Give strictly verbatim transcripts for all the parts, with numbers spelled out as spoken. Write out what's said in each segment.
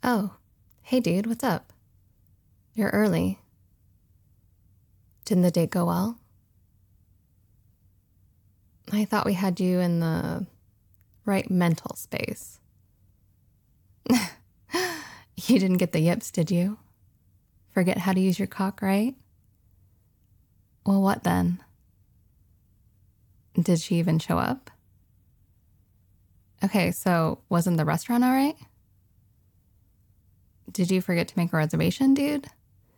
Oh, hey dude, what's up? You're early. Didn't the date go well? I thought we had you in the right mental space. You didn't get the yips, did you? Forget how to use your cock, right? Well, what then? Did she even show up? Okay, so wasn't the restaurant all right? Did you forget to make a reservation, dude?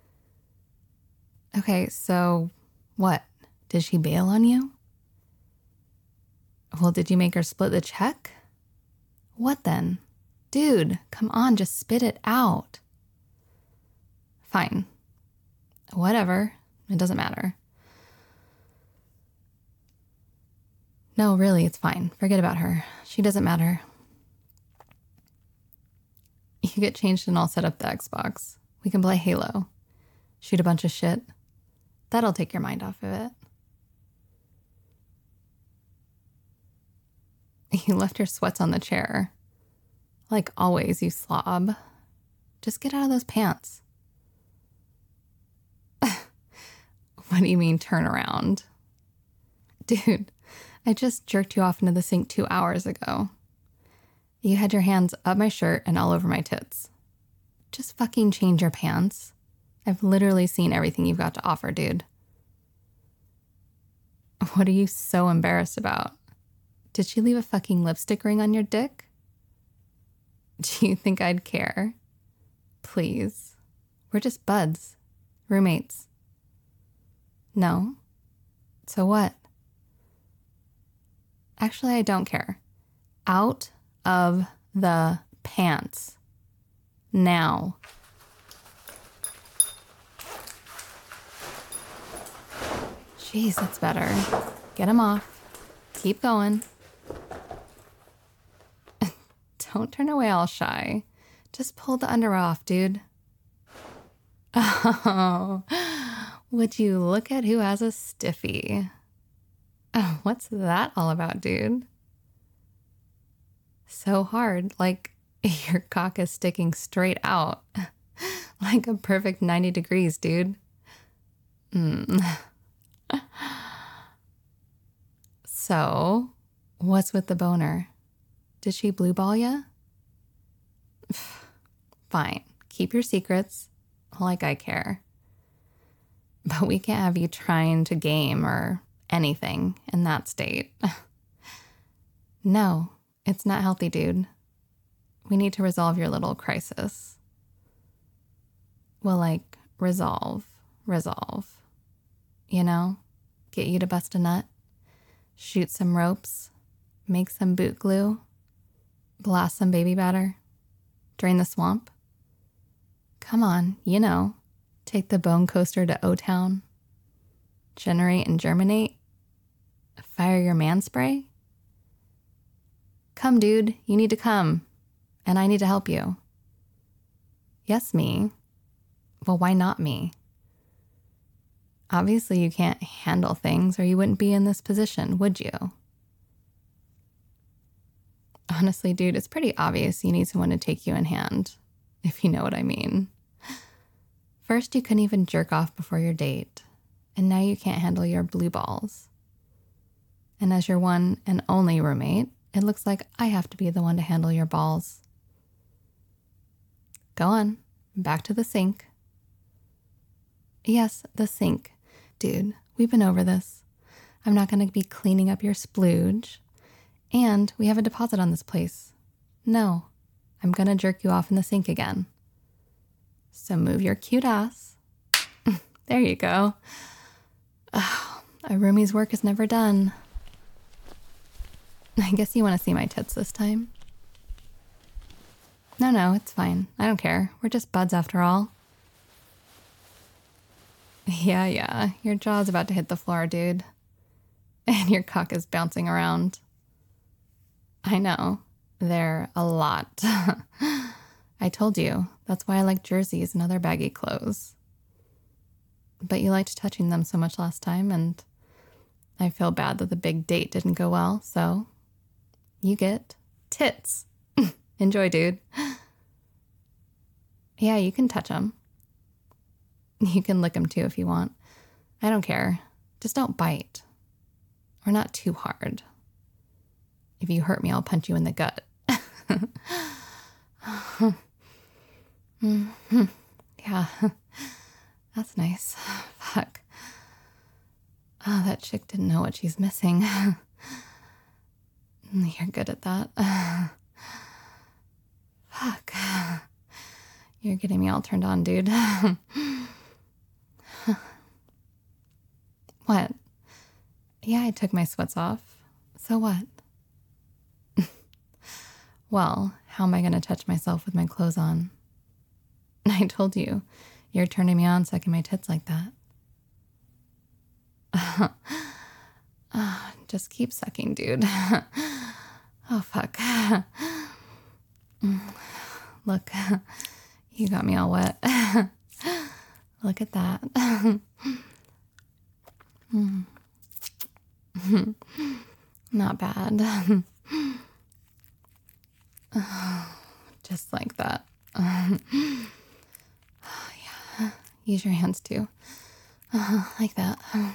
Okay, so what? Did she bail on you? Well, did you make her split the check? What then? Dude, come on, just spit it out. Fine. Whatever. It doesn't matter. No, really, it's fine. Forget about her. She doesn't matter. You get changed and I'll set up the Xbox. We can play Halo. Shoot a bunch of shit. That'll take your mind off of it. You left your sweats on the chair. Like always, you slob. Just get out of those pants. What do you mean, turn around? Dude, I just jerked you off into the sink two hours ago. You had your hands up my shirt and all over my tits. Just fucking change your pants. I've literally seen everything you've got to offer, dude. What are you so embarrassed about? Did she leave a fucking lipstick ring on your dick? Do you think I'd care? Please. We're just buds. Roommates. No? So what? Actually, I don't care. Out of the pants. Now. Jeez, that's better. Get them off. Keep going. Don't turn away all shy. Just pull the underwear off, dude. Oh, would you look at who has a stiffy? Oh, what's that all about, dude? So hard, like your cock is sticking straight out. Like a perfect ninety degrees, dude. Mm. So, what's with the boner? Did she blue ball ya? Fine. Keep your secrets, like I care. But we can't have you trying to game or anything in that state. No, it's not healthy, dude. We need to resolve your little crisis. Well, like, resolve, resolve. You know? Get you to bust a nut, shoot some ropes, make some boot glue, blast some baby batter, drain the swamp. Come on, you know, take the bone coaster to O-Town, generate and germinate, fire your man spray. Come, dude, you need to come, and I need to help you. Yes, me. Well, why not me? Obviously, you can't handle things or you wouldn't be in this position, would you? Honestly, dude, it's pretty obvious you need someone to take you in hand, if you know what I mean. First, you couldn't even jerk off before your date, and now you can't handle your blue balls. And as your one and only roommate, it looks like I have to be the one to handle your balls. Go on, back to the sink. Yes, the sink. Dude, we've been over this. I'm not going to be cleaning up your splooge. And we have a deposit on this place. No, I'm going to jerk you off in the sink again. So move your cute ass. There you go. Oh, a roomie's work is never done. I guess you want to see my tits this time. No, no, it's fine. I don't care. We're just buds after all. Yeah, yeah. Your jaw's about to hit the floor, dude. And your cock is bouncing around. I know. They're a lot. I told you. That's why I like jerseys and other baggy clothes. But you liked touching them so much last time, and I feel bad that the big date didn't go well, so you get tits. Enjoy, dude. Yeah, you can touch them. You can lick them too if you want. I don't care. Just don't bite. Or not too hard. If you hurt me, I'll punch you in the gut. Mm-hmm. Yeah, that's nice. Fuck. Oh, that chick didn't know what she's missing. You're good at that. Fuck. You're getting me all turned on, dude. What? Yeah, I took my sweats off. So what? Well, how am I going to touch myself with my clothes on? I told you, you're turning me on sucking my tits like that. Oh, just keep sucking, dude. Oh, fuck. Look, you got me all wet. Look at that. Not bad. Just like that. Oh, yeah. Use your hands too. Uh, like that. Oh,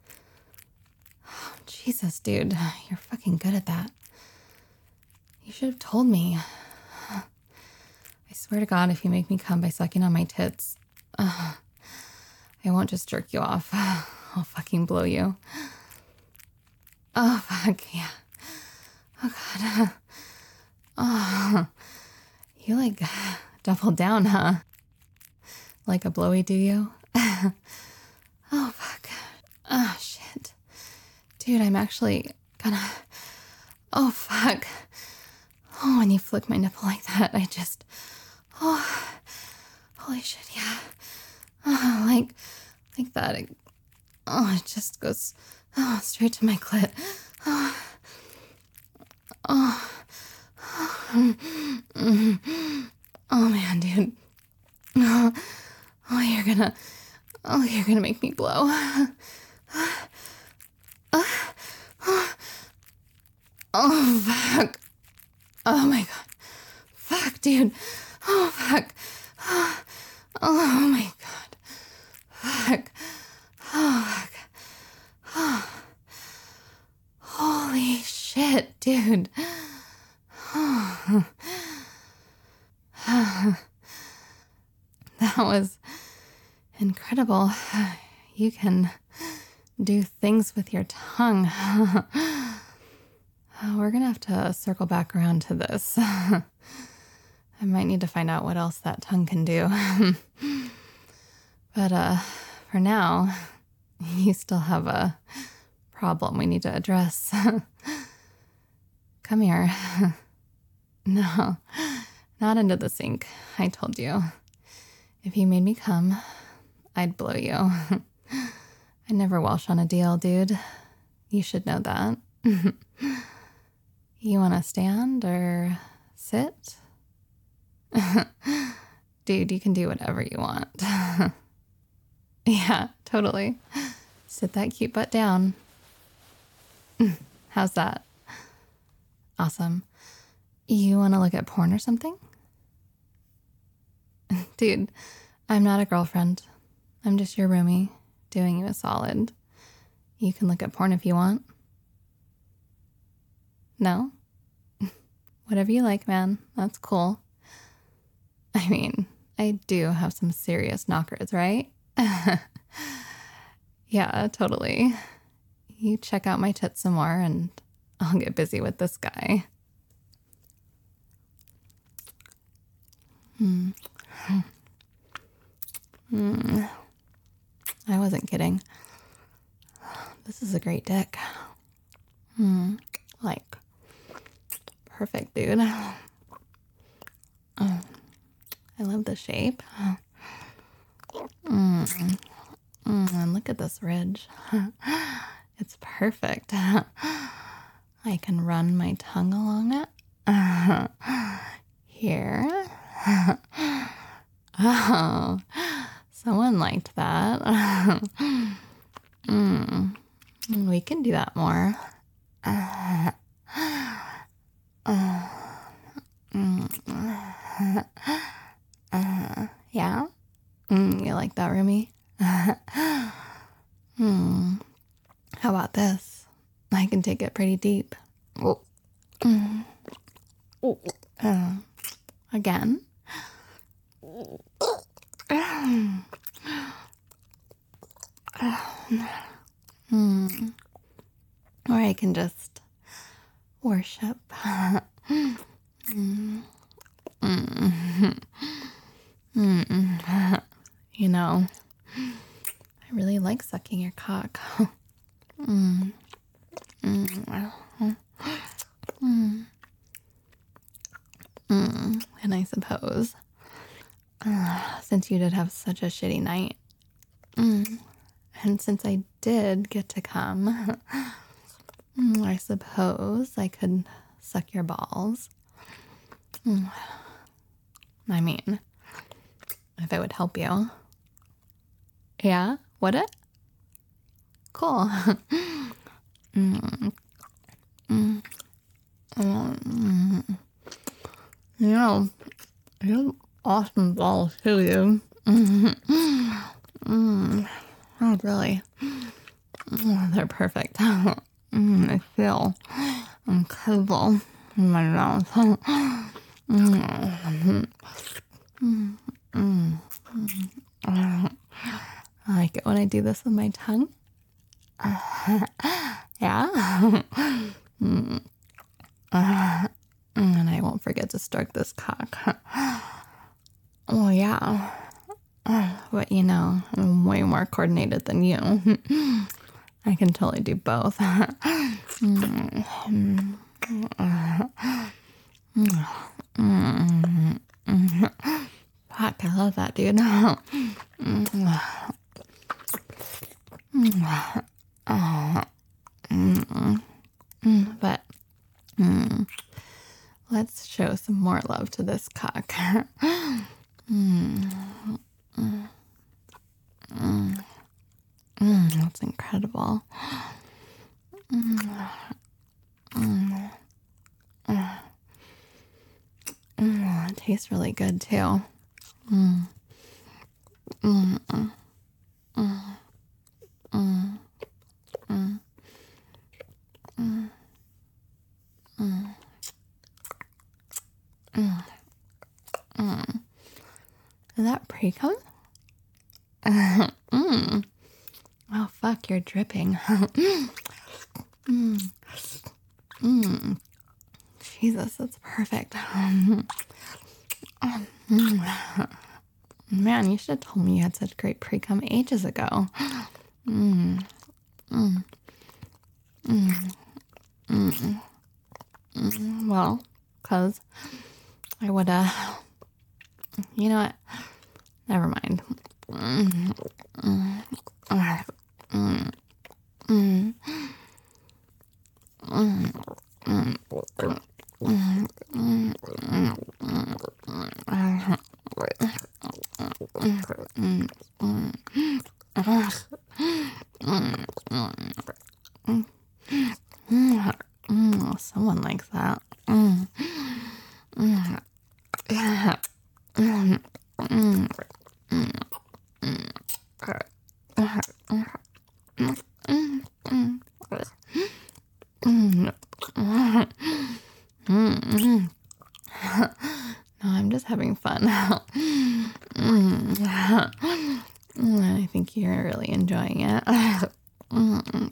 Jesus, dude. You're fucking good at that. You should have told me. I swear to God, if you make me come by sucking on my tits, uh, I won't just jerk you off. I'll fucking blow you. Oh, fuck, yeah. Oh, God. Oh, you like doubled down, huh? Like a blowy, do you? Oh, fuck. Oh, shit. Dude, I'm actually gonna... Oh, fuck. Oh, when you flick my nipple like that, I just... Oh, holy shit, yeah. Oh, like, like that. It, oh, it just goes oh, straight to my clit. Oh, oh. Oh, man, dude. Oh, oh, you're gonna... Oh, you're gonna make me blow. Oh, fuck. Oh, my God. Fuck, dude. Oh, fuck. Oh, oh my God. Fuck. Oh, fuck. Oh. Holy shit, dude. Oh. That was incredible. You can do things with your tongue. We're gonna have to circle back around to this. I might need to find out what else that tongue can do. But uh, for now, you still have a problem we need to address. Come here. No, not into the sink. I told you. If you made me come, I'd blow you. I never Welsh on a deal, dude. You should know that. You want to stand or sit? Dude, you can do whatever you want. Yeah, totally. Sit that cute butt down. How's that? Awesome. You want to look at porn or something? Dude, I'm not a girlfriend. I'm just your roomie, doing you a solid. You can look at porn if you want. No? Whatever you like, man. That's cool. I mean, I do have some serious knockers, right? Yeah, totally. You check out my tits some more and I'll get busy with this guy. Hmm. Hmm. I wasn't kidding. This is a great dick. Hmm. Like, perfect, dude. Oh, I love the shape. Mm. Mm, and look at this ridge. It's perfect. I can run my tongue along it. Here. Oh, someone liked that. Mm. We can do that more. Uh, uh, mm, uh, uh, Yeah? Mm, you like that, Rumi? hmm. How about this? I can take it pretty deep. Mm. Uh, again. Mm. Or I can just worship. mm. Mm. Mm. You know, I really like sucking your cock. mm. Mm. Mm. Mm. And I suppose, uh, since you did have such a shitty night, mm. and since I did get to come, mm, I suppose I could suck your balls. Mm. I mean, if it would help you. Yeah? Would it? Cool. mm. Mm. Mm. You know, you have awesome balls too, you. Mm. Mm. Oh, really? Oh, they're perfect. mm, I feel incredible in my mouth. mm. Mm. Mm. Mm. I like it when I do this with my tongue. yeah. mm. Uh, and I won't forget to stroke this cock. oh, yeah. But you know, I'm way more coordinated than you. I can totally do both. Fuck, I love that, dude. But mm, let's show some more love to this cock. mm, mm, mm, mm, that's incredible. Mm, mm, mm, mm, it tastes really good too. Mm, mm, mm, mm, mm, mm, mm, mm, mm, mm. Is that pre-cum? mm. Oh, fuck, you're dripping. mm. Mm. Jesus, that's perfect. Man, you should have told me you had such great pre-cum ages ago. Mm. Mm. Mm. Mm. Mm. Well, because I would have... You know what? Never mind. Mm. Mm. Mm. Mm. Mm. Mm. Mm, someone likes that. Mm. Mm. Mm. Mm. Mm. Mm. No, I'm just having fun. mm. I think you're really enjoying it. mm.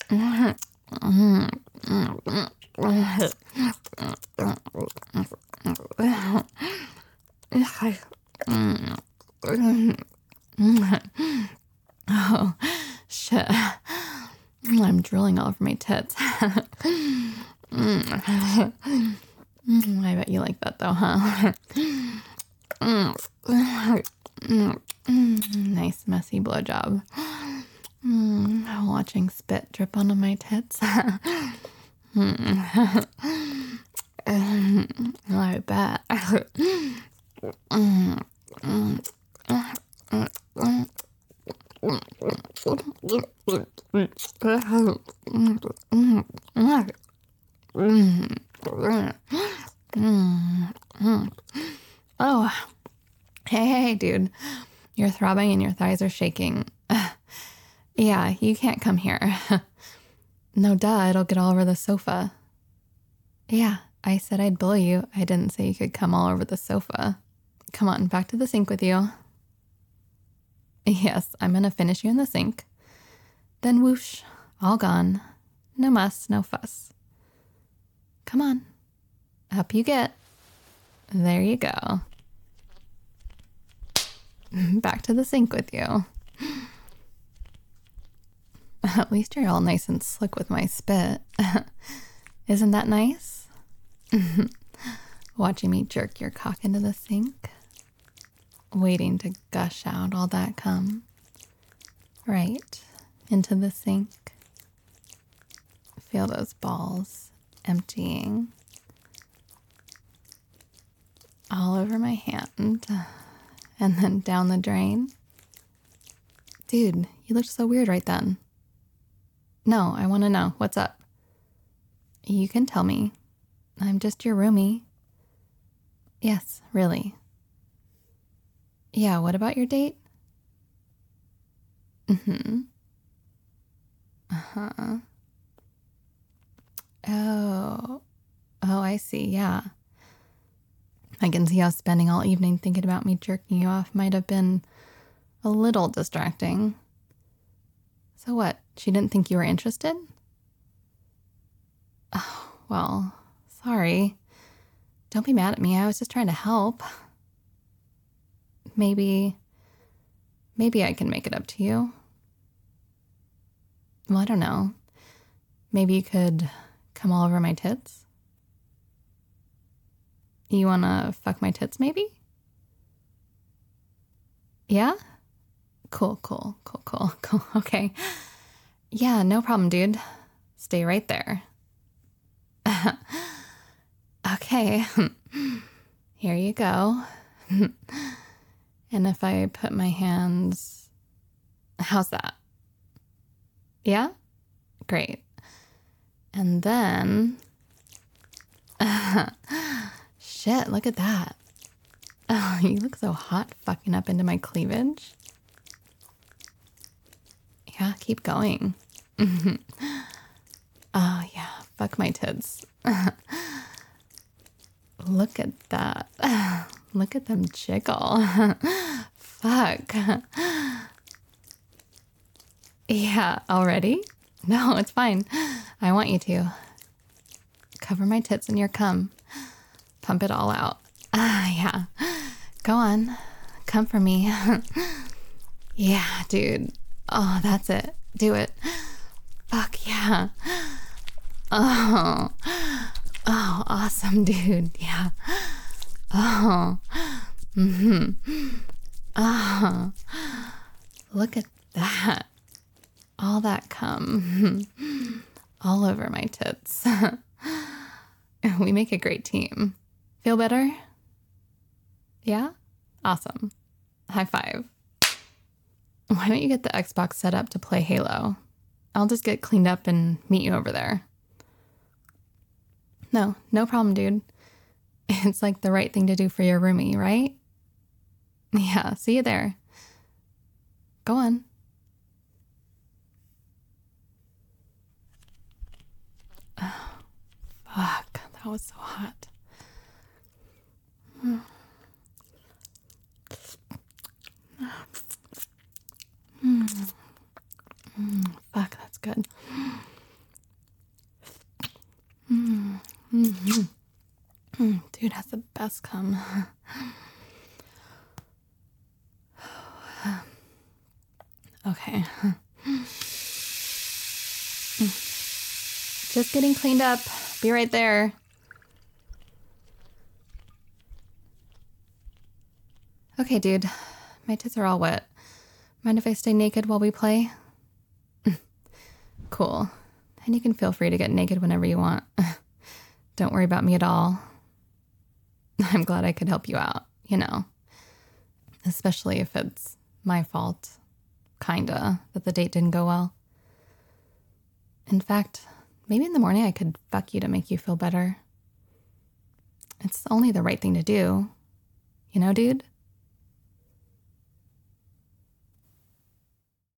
Oh, shit. I'm drooling all over my tits. mm. Mm, I bet you like that though, huh? mm. Mm. Mm. Nice messy blowjob. Mm. Watching spit drip onto my tits. mm. I bet. mm. Mm. Oh, Hey, hey, hey, dude. You're throbbing and your thighs are shaking. Yeah, you can't come here. No, duh, it'll get all over the sofa. Yeah, I said I'd bully you. I didn't say you could come all over the sofa. Come on, back to the sink with you. Yes, I'm gonna finish you in the sink. Then whoosh, all gone. No muss, no fuss. Come on, up you get. There you go. Back to the sink with you. At least you're all nice and slick with my spit. Isn't that nice? Watching me jerk your cock into the sink. Waiting to gush out all that cum. Right into the sink. Feel those balls emptying all over my hand and then down the drain. Dude, you looked so weird right then. No, I want to know. What's up? You can tell me. I'm just your roomie. Yes, really. Yeah, what about your date? Mm-hmm. Uh-huh. Oh. Oh, I see. Yeah. I can see how spending all evening thinking about me jerking you off might have been a little distracting. So what? She didn't think you were interested? Oh, well, sorry. Don't be mad at me. I was just trying to help. Maybe, maybe I can make it up to you. Well, I don't know. Maybe you could come all over my tits? You wanna fuck my tits, maybe? Yeah? Cool, cool, cool, cool, cool. Okay. Yeah, no problem, dude. Stay right there. Okay. Here you go. And if I put my hands... How's that? Yeah? Great. And then... Shit, look at that. Oh, you look so hot fucking up into my cleavage. Yeah, keep going. Oh, yeah, fuck my tits. Look at that. Look at them jiggle. Fuck. Yeah, already? No, it's fine. I want you to. Cover my tits in your cum. Pump it all out. Ah, yeah. Go on. Come for me. Yeah, dude. Oh, that's it. Do it. Fuck yeah. Oh. Oh, awesome, dude. Yeah. Oh. Mm-hmm. Oh. Look at that. All that cum. All over my tits. We make a great team. Feel better? Yeah? Awesome. High five. Why don't you get the Xbox set up to play Halo? I'll just get cleaned up and meet you over there. No, no problem, dude. It's like the right thing to do for your roomie, right? Yeah, see you there. Go on. Oh, fuck, that was so hot. Mm. Mm. Mm, fuck, that's good. Mm. Mm-hmm. Mm, dude has the best cum. Okay. Just getting cleaned up. Be right there. Okay, dude. My tits are all wet. Mind if I stay naked while we play? Cool. And you can feel free to get naked whenever you want. Don't worry about me at all. I'm glad I could help you out, you know. Especially if it's my fault, kinda, that the date didn't go well. In fact, maybe in the morning I could fuck you to make you feel better. It's only the right thing to do. You know, dude?